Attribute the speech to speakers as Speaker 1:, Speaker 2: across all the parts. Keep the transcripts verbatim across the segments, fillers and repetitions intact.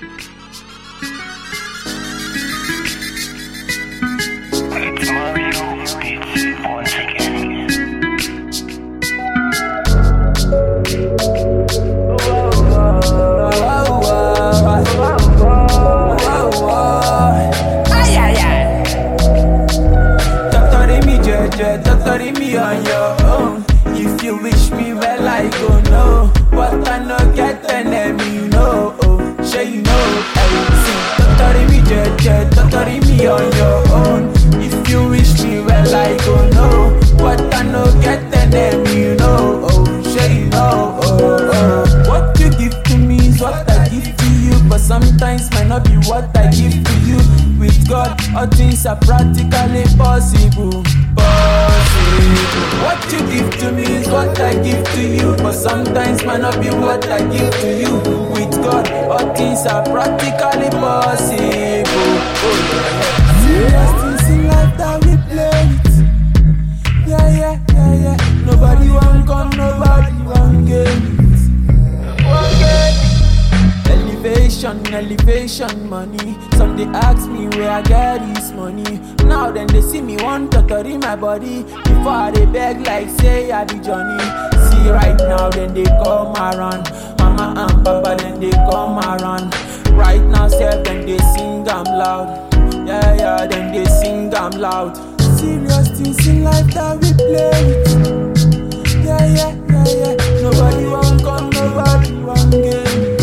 Speaker 1: It's Mario Beats once again.
Speaker 2: Ay, ay, ay. Doctor me, Jeje, doctor me on your own. If you wish me well, I go know. But I no get enemy, you know. Oh, sure you know. Hey, doctor me, Jeje, doctor me on your own. If you wish me well, I go know. But I no get enemy, you know. Oh, sure you know. Oh, oh. What you give to me is what I give to you. But sometimes might not be what I give to you. With God, all things are practically possible. Possible. What you give to me is what I give to you. But sometimes might not be what I give to you. With God, all things are practically possible. Oh, yeah. Serious things in life that we play with. Yeah, yeah, yeah, yeah. Nobody won't come, nobody won't get it. Won't get it. Elevation, elevation, money. Some they ask me where I get this money. Now then they see me want to in my body. Before they beg like say I be Johnny. See right now then they come around. Mama and Papa then they come around. Right now self then they sing I'm loud. Yeah yeah then they sing I'm loud. Serious things in life that we play with. Yeah yeah yeah yeah. Nobody won't come, nobody won't get it.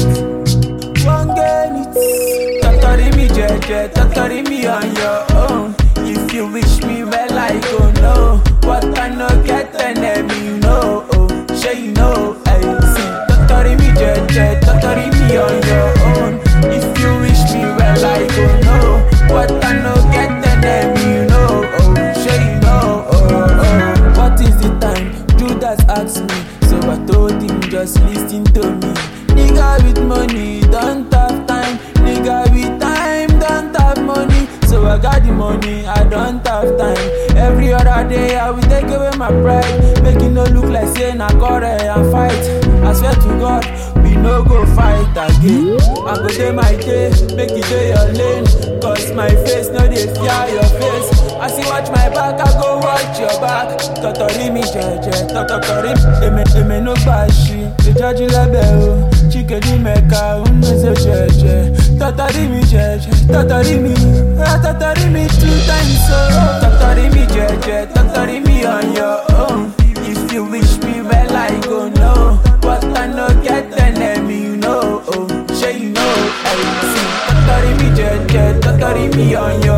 Speaker 2: Won't get it. Doctor me, Jeje, doctor me on your own. If you wish me well, I go know. But I no get enemy, you know. Oh, sure you know. I see. Doctor me, Jeje, doctor me on your own. If you wish me well, I go know. But I no get enemy, you know. Oh, sure you know. Oh, oh. What is the time? Judas asked me, so I told him just listen to me. Nigga with money, don't have time. Nigga with time, don't have money. So I got the money, I don't have time. Every other day I will take away my pride. Make it no look like saying I got it and fight. I swear to God, we no go fight again. I go day my day, make it day your lane. Cause my face no dey fear your face. As you watch my back, I go watch your back. Totori mi jeje, totori mi. Eme, eme no bashi, the judge lebe o. Chike di meka, unno se jeje. Totori mi jeje, totori mi. Totori me two times so. Totori mi jeje, totori me on your own. If you wish me well, I go know. But I no get enemy, you know. Oh, sure you know. I see. Totori mi jeje, totori me on your